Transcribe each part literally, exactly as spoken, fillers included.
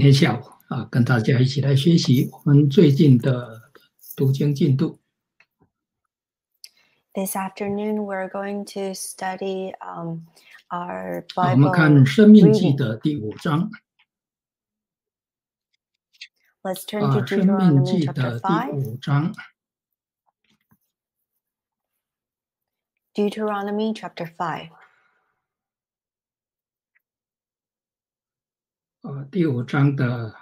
天下午啊，跟大家一起来学习我们最近的读经进度。 This afternoon, we're going to study um, our 好，我们 Bible 看《生命记》 reading. 的第五章 Let's turn 啊， to 《生命 Deuteronomy 记》 chapter 的第 five. 五章 Deuteronomy chapter five. 啊，第五章的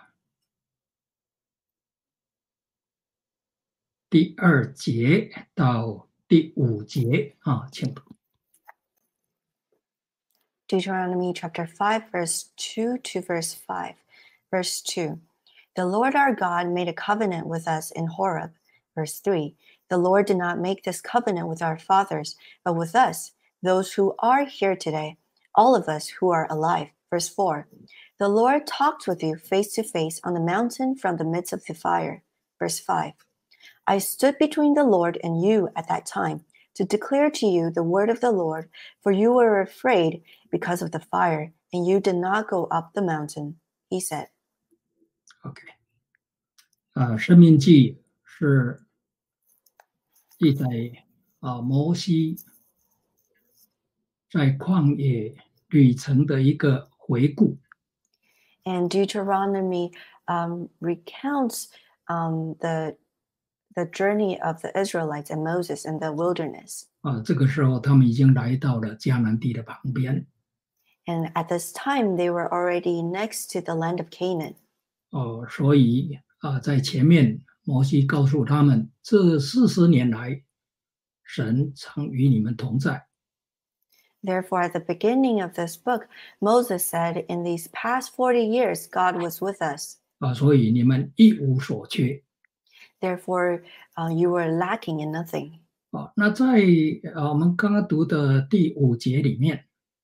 第二节到第五节啊，请读。 Deuteronomy chapter five, verse two to verse five. Verse two. The Lord our God made a covenant with us in Horeb. Verse three. The Lord did not make this covenant with our fathers, but with us, those who are here today, all of us who are alive. Verse four. The Lord talked with you face to face on the mountain from the midst of the fire. Verse five. I stood between the Lord and you at that time to declare to you the word of the Lord, for you were afraid because of the fire, and you did not go up the mountain, he said. OK， 啊，《生命记》是记载啊摩西在旷野旅程的一个回顾。 And Deuteronomy um, recounts um, the, the journey of the Israelites and Moses in the wilderness. 啊，这个时候他们已经来到了迦南地的旁边。 And at this time, they were already next to the land of Canaan. 哦，所以啊，在前面摩西告诉他们，这四十年来，神常与你们同在。 Therefore, at the beginning of this book, Moses said, in these past forty years, God was with us. 啊，所以你们一无所缺。 Therefore, uh, you were lacking in nothing. 啊，那在啊我们刚刚读的第五节里面，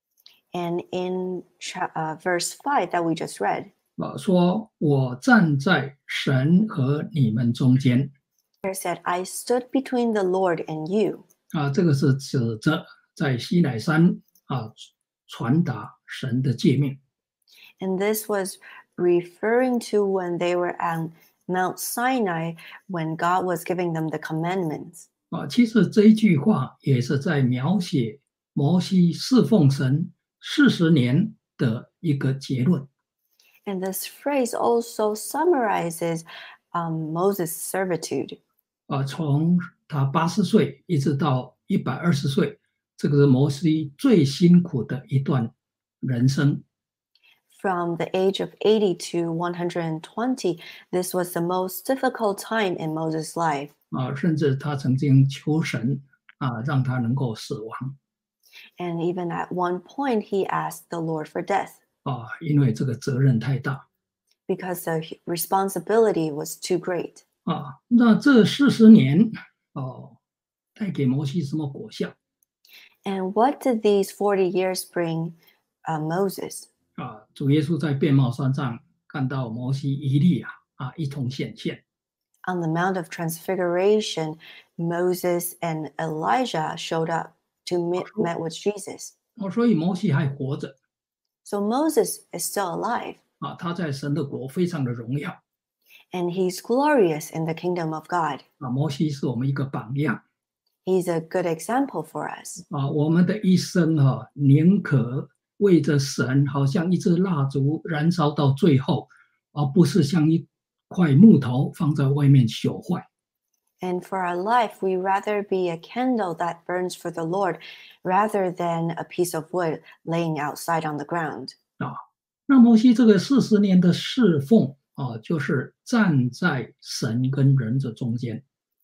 And in cha- uh, verse five that we just read, 啊说我站在神和你们中间。 it said, I stood between the Lord and you. 啊，这个是指着在西乃山啊传达神的诫命。 And this was referring to when they were at Mount Sinai, when God was giving them the commandments. 啊，其实这一句话也是在描写摩西侍奉神四十年的一个结论。 And this phrase also summarizes um, Moses' servitude. 啊，从他八十岁一直到一百二十岁，这个是摩西最辛苦的一段人生。 From the age of eighty to one hundred twenty, this was the most difficult time in Moses' life. 啊，甚至他曾经求神啊，让他能够死亡。 And even at one point, he asked the Lord for death 啊，因为这个责任太大。 because the responsibility was too great. 啊，那这四十年哦，带给摩西什么果效？ And what did these forty years bring uh, Moses? 啊，主耶稣在变貌山上看到摩西、以利亚啊一同显现。 On the Mount of Transfiguration, Moses and Elijah showed up to meet met with Jesus. 哦，所以摩西还活着 So Moses is still alive, 啊，他在神的国非常的荣耀 and he's glorious in the kingdom of God. 啊。摩西是我们一个榜样 He's a good example for us. 啊，我们的一生哈、宁可为着神，好像一支蜡烛燃烧到最后，而不是像一块木头放在外面朽坏。 And for our life, we rather be a candle that burns for the Lord rather than a piece of wood laying outside on the ground. 啊，那摩西这个四十年的侍奉啊，就是站在神跟人的中间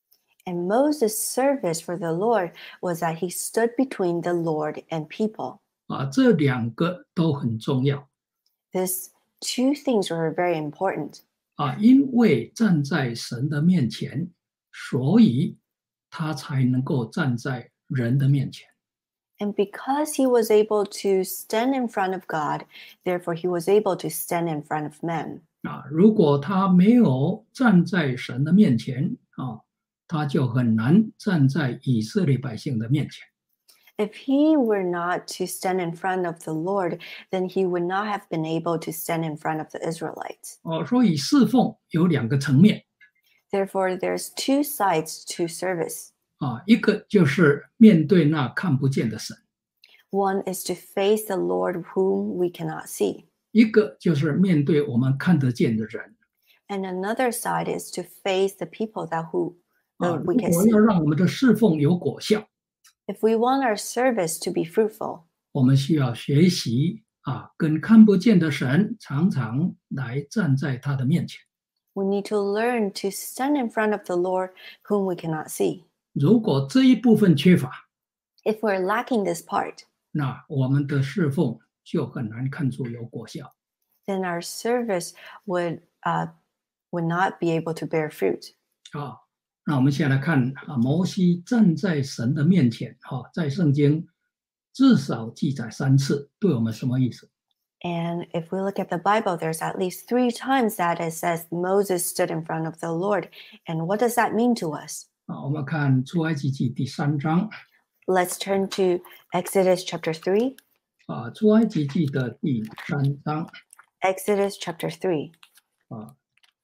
And Moses' service for the Lord was that he stood between the Lord and people. 啊，这两个都很重要 These two things were very important 啊，因为站在神的面前，所以他才能够站在人的面前 And because he was able to stand in front of God, therefore he was able to stand in front of men. 啊。如果他没有站在神的面前啊，他就很难站在以色列百姓的面前。 If he were not to stand in front of the Lord, then he would not have been able to stand in front of the Israelites. 哦，所以侍奉有两个层面 Therefore, there's two sides to service. 啊，一个就是面对那看不见的神， One is to face the Lord whom we cannot see, 一个就是面对我们看得见的人 and another side is to face the people that who 啊。 that 如 we can 果 see. 要让我们的侍奉有果效， If we want our service to be fruitful, 我们需要学习啊，跟看不见的神常常来站在他的面前。 we need to learn to stand in front of the Lord whom we cannot see. 如果这一部分缺乏， If we're lacking this part, 那我们的侍奉就很难看出有果效。 then our service would uh, would not be able to bear fruit. 啊，那我们先来看啊，摩西站在神的面前，哈、在圣经至少记载三次，对我们什么意思？ And if we look at the Bible, there's at least three times that it says Moses stood in front of the Lord. And what does that mean to us? 啊，我们看出埃及记第三章 Let's turn to Exodus chapter three. 啊，出埃及记的第三章 Exodus chapter three, 啊，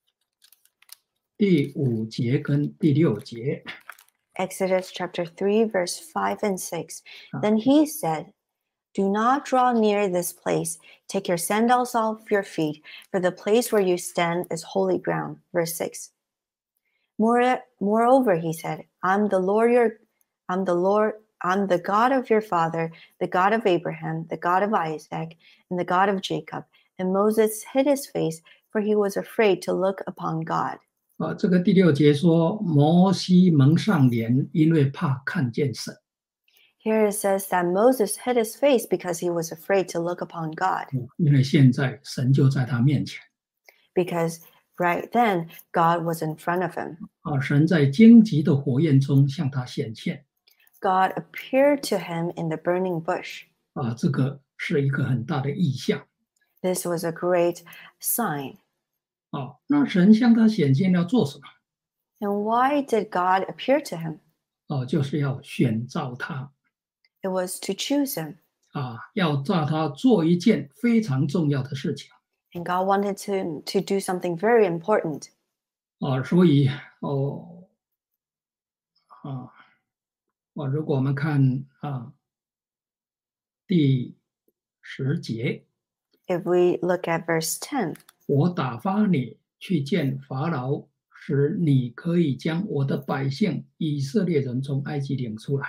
第五节跟第六节 Exodus chapter three, verse five and six. Ah. Then he said, Do not draw near this place. Take your sandals off your feet, for the place where you stand is holy ground. Verse six. More, moreover, he said, I'm the Lord your I'm the Lord, I'm the God of your father, the God of Abraham, the God of Isaac, and the God of Jacob. And Moses hid his face, for he was afraid to look upon God. 啊，这个第六节说摩西蒙上脸，因为怕看见神。 Here it says that Moses hid his face because he was afraid to look upon God, 因为现在神就在他面前 because right then God was in front of him. 啊，神在荆棘的火焰中向他显现 God appeared to him in the burning bush. 啊，这个是一个很大的意象 This was a great sign. 啊。那神向他显现要做什么？ And why did God appear to him? 哦、就是要选召他 It was to choose him. 啊，要叫他做一件非常重要的事情 And God wanted to, to do something very important. 啊，所以哦啊，哦，如果我们看啊第十节， If we look at verse ten, 我打发你去见法老，使你可以将我的百姓以色列人从埃及领出来。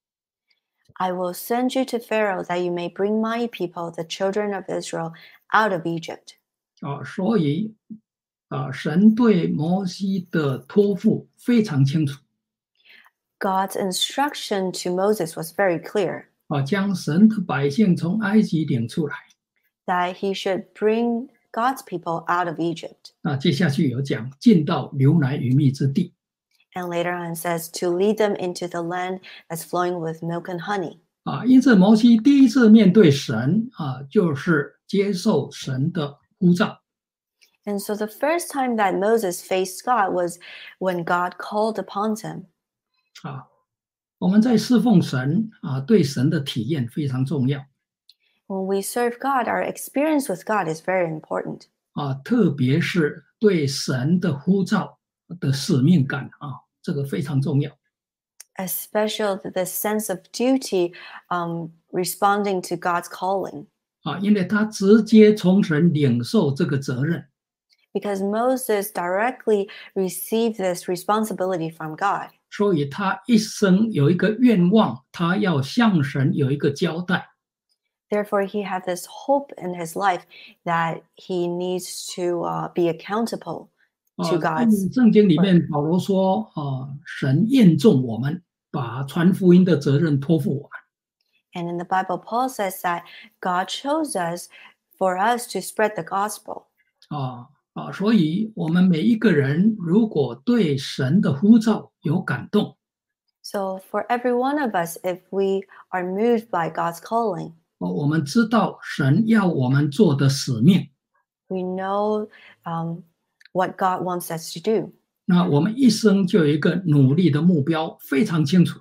I will send you to Pharaoh that you may bring my people, the children of Israel, out of Egypt. 啊，所以啊，神对摩西的托付非常清楚 God's instruction to Moses was very clear 啊，将神的百姓从埃及领出来。 that he should bring God's people out of Egypt. 那接下去有讲进到流奶与蜜之地 And later on it says to lead them into the land that's flowing with milk and honey. 啊，因此摩西第一次面对神啊，就是接受神的呼召 And so the first time that Moses faced God was when God called upon him. 啊。我们在侍奉神啊，对神的体验非常重要 When we serve God, our experience with God is very important, 啊，特别是对神的呼召的使命感啊，这个非常重要 especially the sense of duty um, responding to God's calling. 啊，因为他直接从神领受这个责任 Because Moses directly received this responsibility from God. 所以他一生有一个愿望，他要向神有一个交代 Therefore, he had this hope in his life that he needs to uh, be accountable 啊。 to 在 God's. 圣经里面，保罗说啊，神验重我们，把传福音的责任托付我们。 And in the Bible, Paul says that God chose us for us to spread the gospel. 啊啊，所以我们每一个人如果对神的呼召有感动， So for every one of us, if we are moved by God's calling, 哦，我们知道神要我们做的使命， we know um, what God wants us to do. 那我们一生就有一个努力的目标，非常清楚。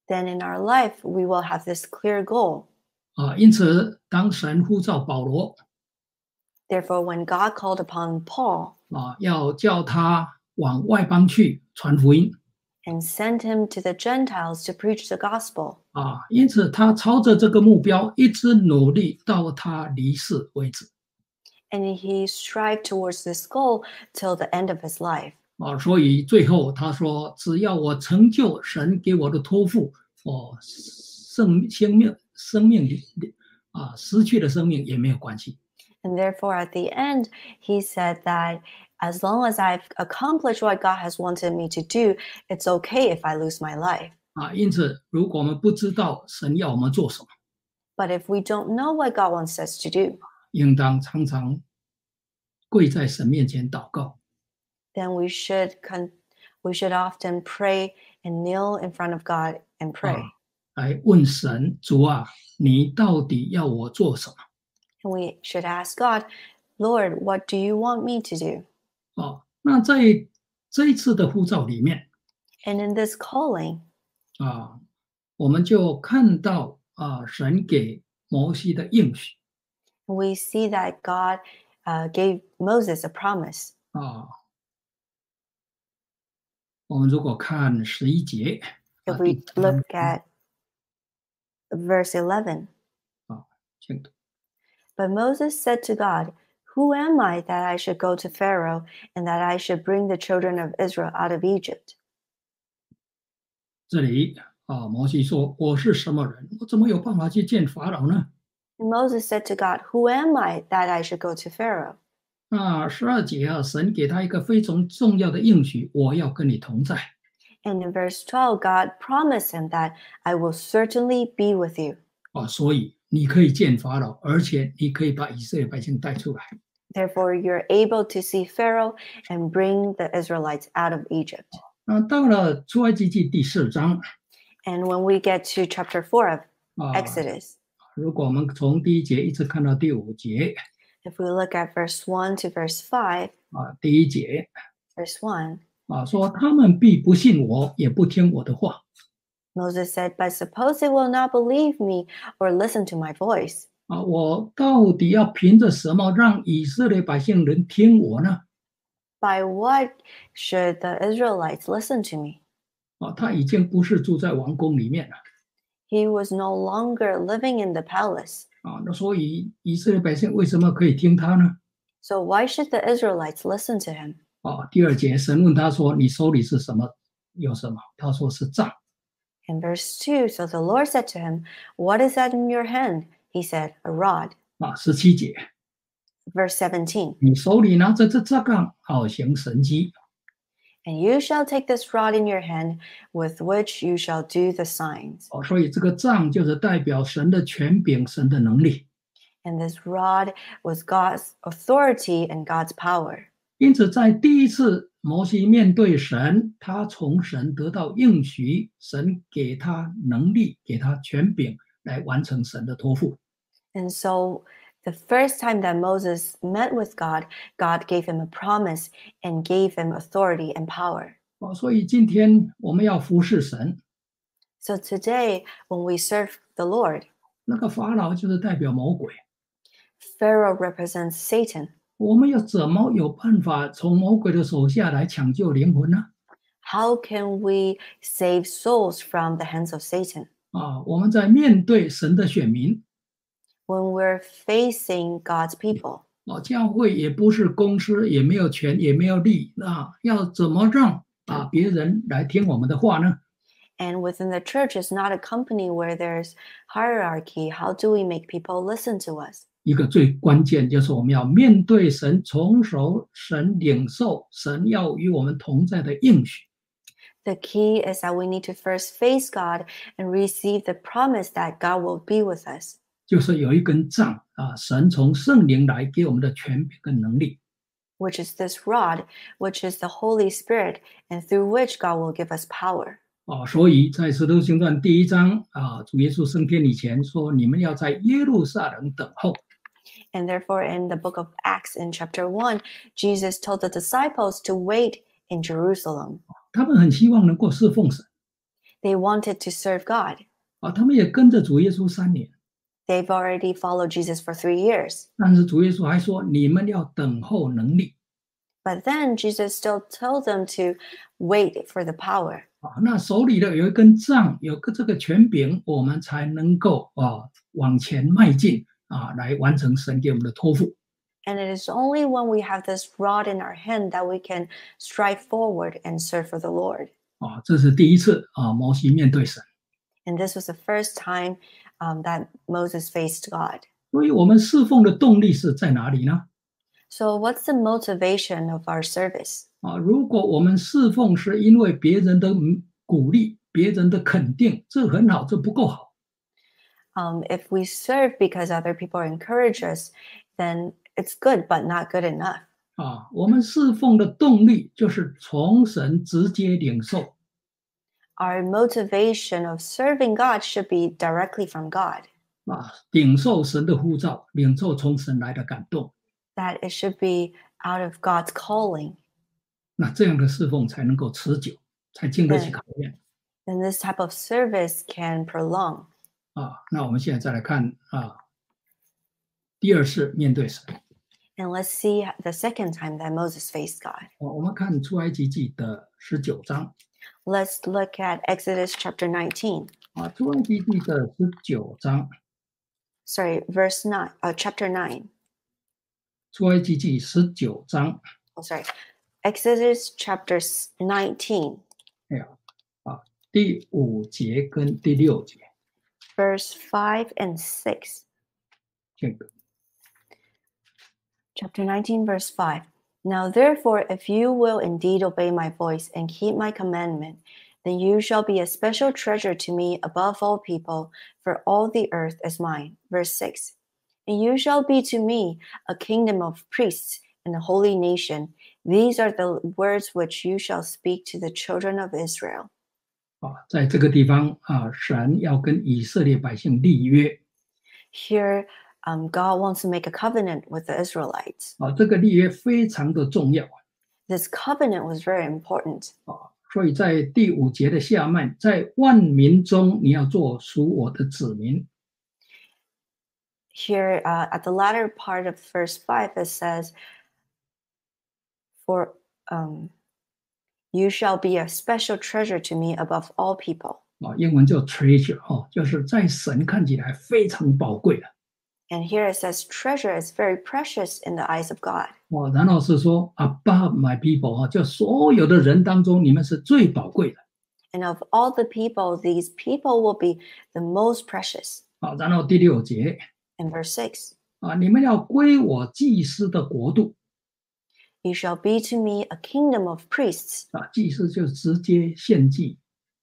then in our life we will have this clear goal. 啊，因此，当神呼召保罗 Therefore, when God called upon Paul 啊，要叫他往外邦去传福音 and sent him to the Gentiles to preach the gospel, 啊，因此他朝着这个目标一直努力到他离世为止 and he strived towards this goal till the end of his life. 啊，所以最后他说：“只要我成就神给我的托付，哦，生生命生命里啊，失去了生命也没有关系 And therefore, at the end, he said that as long as I've accomplished what God has wanted me to do, it's okay if I lose my life. 啊。因此，如果我们不知道神要我们做什么， But if we don't know what God wants us to do, 应当常常跪在神面前祷告 then we should con- we should often pray and kneel in front of God and pray. 啊，来问神：主啊，你到底要我做什么？ And we should ask God, Lord, what do you want me to do? 哦，那在这一次的呼召里面 And in this calling, 啊，我们就看到啊，神给摩西的应许 we see that God uh, gave Moses a promise. 啊。我们如果看十一节， If 啊 we 第 look at verse eleven, 请读 but Moses said to God, Who am I that I should go to Pharaoh and that I should bring the children of Israel out of Egypt? 这里啊，摩西说：“我是什么人？我怎么有办法去见法老呢 And Moses said to God, Who am I that I should go to Pharaoh?？” 那十二节啊，神给他一个非常重要的应许：“我要跟你同在。” And in verse twelve, God promised him that I will certainly be with you. 啊，所以你可以见法老，而且你可以把以色列百姓带出来。 Therefore, you're able to see Pharaoh and bring the Israelites out of Egypt. 那到了出埃及记第四章 And when we get to chapter four of 啊， Exodus, 如果我们从第一节一直看到第五节 if we look at verse one to verse five, 啊，第一节 verse one, 啊说他们必不信我，也不听我的话 Moses said, But suppose they will not believe me or listen to my voice. 啊，我到底要凭着什么让以色列百姓能听我呢？ By what should the Israelites listen to me? 啊，他已经不是住在王宫里面了 He was no longer living in the palace. 啊，那所以以色列百姓为什么可以听他呢？ So why should the Israelites listen to him? 啊，第二节神问他说：“你手里是什么？有什么？”他说是杖。 In verse two, so the Lord said to him, What is that in your hand? He said, A rod. 啊，十七节， Verse seventeen, 你手里拿着这杖，好行神迹。 And you shall take this rod in your hand, with which you shall do the signs. 哦，所以这个杖就是代表神的权柄、神的能力。 And this rod was God's authority and God's power. 因此，在第一次摩西面对神，他从神得到应许，神给他能力，给他权柄来完成神的托付。 And so the first time that Moses met with God, God gave him a promise and gave him authority and power. 哦，所以今天我们要服侍神， So today, when we serve the Lord, 那个法老就是代表魔鬼。 Pharaoh represents Satan. 我们要怎么有办法从魔鬼的手下来抢救灵魂呢？ How can we save souls from the hands of Satan? 啊，我们在面对神的选民， When we're facing God's people, 啊，教会也不是公司，也没有权，也没有利，那要怎么让啊别人来听我们的话呢？ and within the church is not a company where there's hierarchy. How do we make people listen to us? 一个最关键就是我们要面对神，从熟神领受神要与我们同在的应许。 The key is that we need to first face God and receive the promise that God will be with us. 就是有一根杖啊，神从圣灵来给我们的权柄跟能力。 which is this rod, which is the Holy Spirit, and through which God will give us power. 啊，所以在使徒行传第一章啊，主耶稣升天以前说，你们要在耶路撒冷等候。 And therefore, in the book of Acts, in chapter one, Jesus told the disciples to wait in Jerusalem. 他们很希望能够侍奉神， They wanted to serve God. 啊，他们也跟着主耶稣三年， They've already followed Jesus for three years. 但是主耶稣还说，你们要等候能力 But then Jesus still told them to wait for the power. 啊。那手里的有一根杖，有个这个权柄，我们才能够啊往前迈进啊，来完成神给我们的托付。 And it is only when we have this rod in our hand that we can strive forward and serve for the Lord. 啊，这是第一次啊，摩西面对神。 And this was the first time um, that Moses faced God. 所以，我们侍奉的动力是在哪里呢？ So, what's the motivation of our service? 啊，如果我们侍奉是因为别人的鼓励、别人的肯定，这很好，这不够好。 Um, if we serve because other people encourage us, then it's good, but not good enough. 啊，我们侍奉的动力就是从神直接领受。 Our motivation of serving God should be directly from God, 啊，领受神的呼召，领受从神来的感动， that it should be out of God's calling. 那这样的侍奉才能够持久，才经得起考验。 Then this type of service can prolong. 啊，那我们现在再来看啊，第二次面对神。 And let's see the second time that Moses faced God. 哦，我们看出埃及记的十九章 Let's look at Exodus chapter nineteen. 啊，出埃及记的十九章， Sorry, verse nine, uh, chapter nine. 出埃及记十九章， Oh, sorry. Exodus chapter nineteen, 哎呀，啊，第五节跟第六节， verse five and six. 这个 Chapter nineteen, verse five. Now, therefore, if you will indeed obey my voice and keep my commandment, then you shall be a special treasure to me above all people, for all the earth is mine. Verse six. And you shall be to me a kingdom of priests and a holy nation. These are the words which you shall speak to the children of Israel. 啊，在这个地方啊，神要跟以色列百姓立约 Here, um, God wants to make a covenant with the Israelites. 啊，这个立约非常的重要 This covenant was very important. 啊，所以在第五节的下面，在万民中你要做属我的子民 Here, uh, at the latter part of verse five, it says, For um, you shall be a special treasure to me above all people. 啊，英文叫 treasure 哦，就是在神看起来非常宝贵的 And here it says, treasure is very precious in the eyes of God. 哦。然后是说 above my people 啊，就所有的人当中，你们是最宝贵的 And of all the people, these people will be the most precious. 啊。然后第六节 In verse six, 啊，你们要归我祭司的国度 you shall be to me a kingdom of priests, 啊，祭司就直接献祭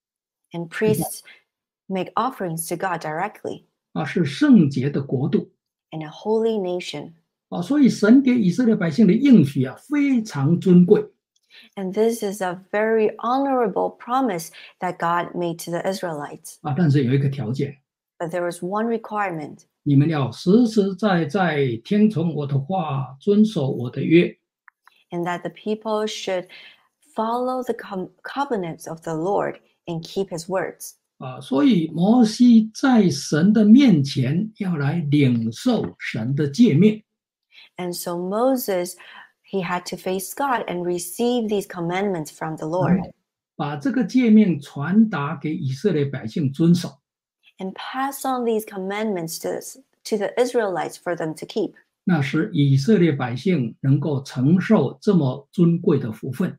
and priests make offerings to God directly, 啊，是圣洁的国度 and a holy nation. 啊。所以神给以色列百姓的应许啊，非常尊贵 And this is a very honorable promise that God made to the Israelites. 啊。但是有一个条件， But there was one requirement, 你们要实实在在听从我的话，遵守我的约 and that the people should follow the com- covenants of the Lord and keep his words. 啊。所以摩西在神的面前要来领受神的诫命 And so Moses, he had to face God and receive these commandments from the Lord 把这个诫命传达给以色列百姓遵守 and pass on these commandments to, to the Israelites for them to keep. 那使以色列百姓能够承受这么尊贵的福分。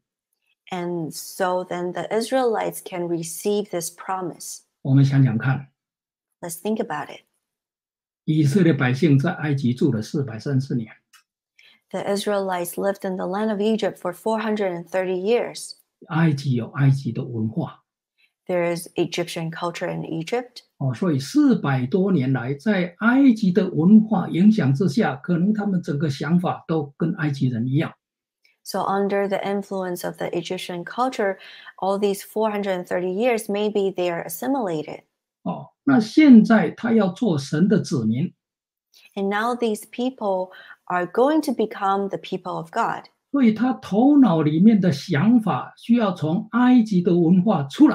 And so then the Israelites can receive this promise. 我们想想看， Let's think about it. 以色列百姓在埃及住了四百三十年， The Israelites lived in the land of Egypt for four hundred thirty years. 埃及有埃及的文化 There is Egyptian culture in Egypt. 哦，所以四百多年来，在埃及的文化影响之下，可能他们整个想法都跟埃及人一样。 So under the influence of the Egyptian culture, all these four hundred thirty years, maybe they are assimilated. 哦，那现在他要做神的子民， And now these people are going to become the people of God. 所以他头脑里面的想法需要从埃及的文化出来，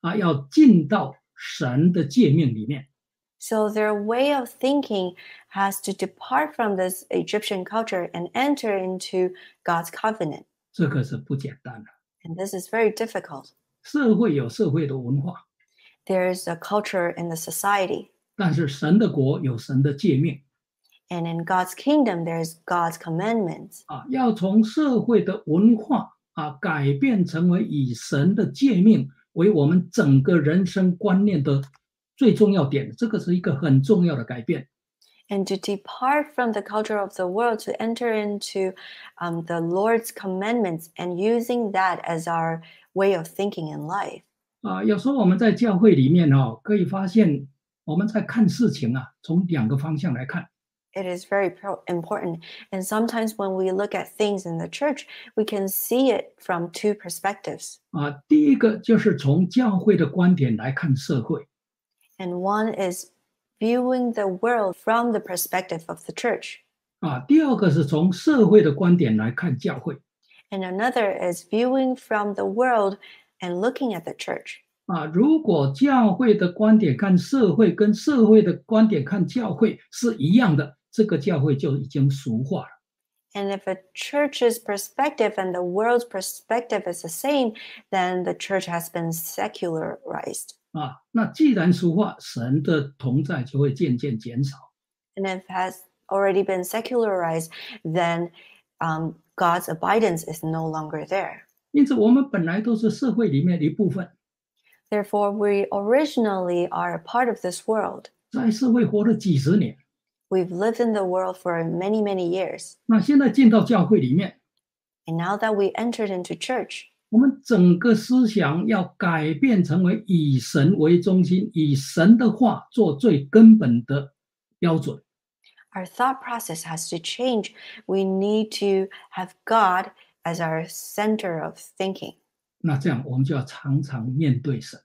啊，要进到神的诫命里面。 So their way of thinking has to depart from this Egyptian culture and enter into God's covenant. 这个是不简单的。 And this is very difficult. 社会有社会的文化， There's a culture in the society. 但是神的国有神的诫命 And in God's kingdom, there's God's commandments. 啊，要从社会的文化啊改变成为以神的诫命为我们整个人生观念的最重要点，这个是一个很重要的改变。 And to depart from the culture of the world to enter into um, the Lord's commandments and using that as our way of thinking in life. 啊，有时候我们在教会里面哦，可以发现我们在看事情啊，从两个方向来看。 It is very pro- important. And sometimes when we look at things in the church, we can see it from two perspectives. 啊，第一个就是从教会的观点来看社会， And one is viewing the world from the perspective of the church. 啊，第二个是从社会的观点来看教会。 And another is viewing from the world and looking at the church. 啊，如果教会的观点看社会，跟社会的观点看教会是一样的，这个教会就已经俗化了。 And if a church's perspective and the world's perspective is the same, then the church has been secularized. 啊，那既然俗化，神的同在就会渐渐减少。 And if it has already been secularized, then um, God's abidance is no longer there. 因此，我们本来都是社会里面的一部分， Therefore, we originally are a part of this world. 在社会活了几十年。 We've lived in the world for many, many years. 那现在进到教会里面， And now that we entered into church, 我们整个思想要改变成为以神为中心，以神的话做最根本的标准。 our thought process has to change. We need to have God as our center of thinking. 那这样我们就要常常面对神。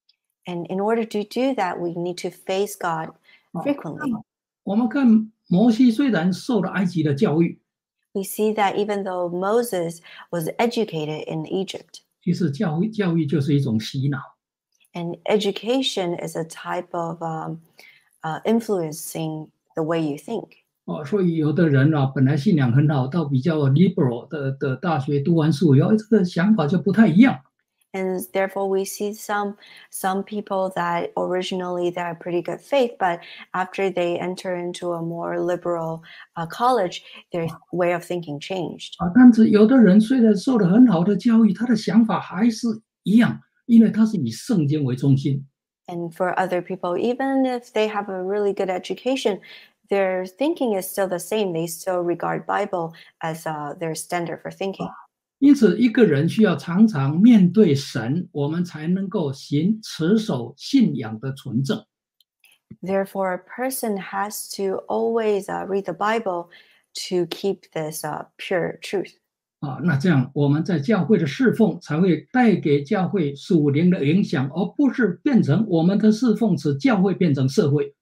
And in order to do that, we need to face God frequently. 我们看摩西虽然受了埃及的教育， We see that even though Moses was educated in Egypt, 其实教育教育就是一种洗脑。 and education is a type of um, uh, influencing the way you think. 哦，所以有的人啊，本来信仰很好，到比较 liberal 的的大学读完书以后，这个想法就不太一样。 And therefore, we see some some people that originally they are pretty good faith, but after they enter into a more liberal uh, college, their way of thinking changed. 啊，但是有的人虽然受了很好的教育，他的想法还是一样，因为他是以圣经为中心。 And for other people, even if they have a really good education, their thinking is still the same. They still regard Bible as uh, their standard for thinking. 因此，一个人需要常常面对神，我们才能够行持守信仰的纯正。 Therefore, a person has to always uh, read the Bible to keep this uh, pure truth. 啊，那这样我们在教会的侍奉才会带给教会属灵的影响，而不是变成我们的侍奉使教会变成社会。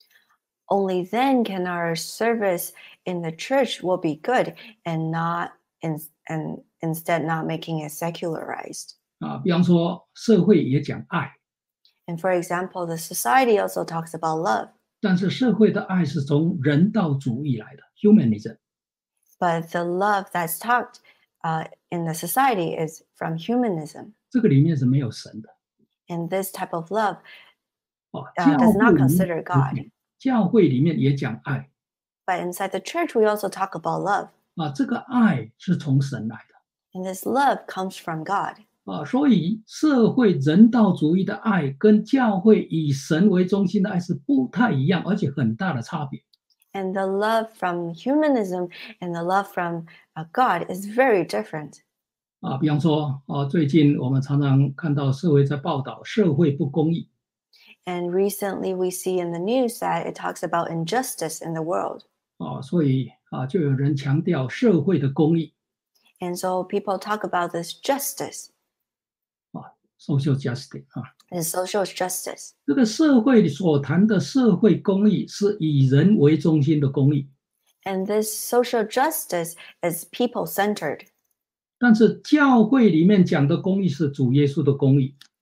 Only then can our service in the church will be good and not in, and instead not making it secularized. 啊，比方说社会也讲爱， And for example, the society also talks about love, 但是社会的爱是从人道主义来的 （humanism）。 but the love that's talked uh, in the society is from humanism. 这个里面是没有神的。 And this type of love 哦， uh, 教 does 会 not 里 consider 面 God. 教会里面也讲爱 But inside the church, we also talk about love. 啊，这个爱是从神来的 And this love comes from God. 啊，所以社会人道主义的爱跟教会以神为中心的爱是不太一样，而且很大的差别。 And the love from humanism and the love from uh, God is very different. 啊，比方说啊，最近我们常常看到社会在报道社会不公义 And recently we see in the news that it talks about injustice in the world. 啊，所以啊，就有人强调社会的公义 And so people talk about this justice, 啊 ，social justice 啊。 this social justice. 这个社会所谈的社会公义是以人为中心的公义， And this social justice is people-centered. 但是教会里面讲的公义是主耶稣的公义。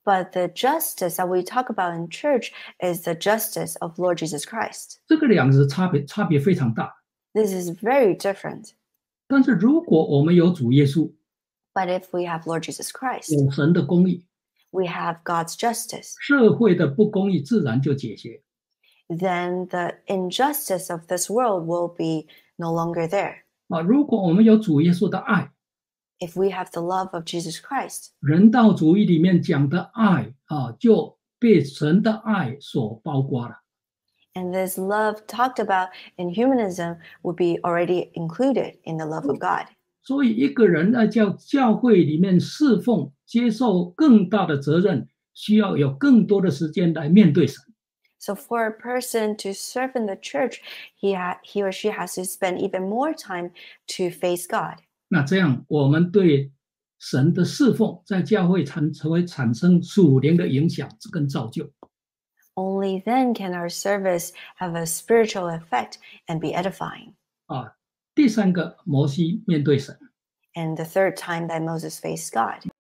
But the justice that we talk about in church is the justice of Lord Jesus Christ. 这个两个差别差别非常大。 This is very different. 但是如果我们有主耶稣， But if we have Lord Jesus Christ, 有神的公义， we have God's justice, 社会的不公义自然就解决。 then the injustice of this world will be no longer there. 啊，如果我们有主耶稣的爱， If we have the love of Jesus Christ, 人道主义里面讲的爱啊，就被神的爱所包括了。 and this love talked about in humanism would be already included in the love of God. 所以一个人在教教会里面侍奉，接受更大的责任，需要有更多的时间来面对神。 So for a person to serve in the church, he, ha- he or she has to spend even more time to face God. 那这样，我们对神的侍奉在教会产才会产生属灵的影响跟造就。 Only then can our service have a spiritual effect and be edifying. 啊，第三个，摩西面对神。 And the third time that Moses faced God.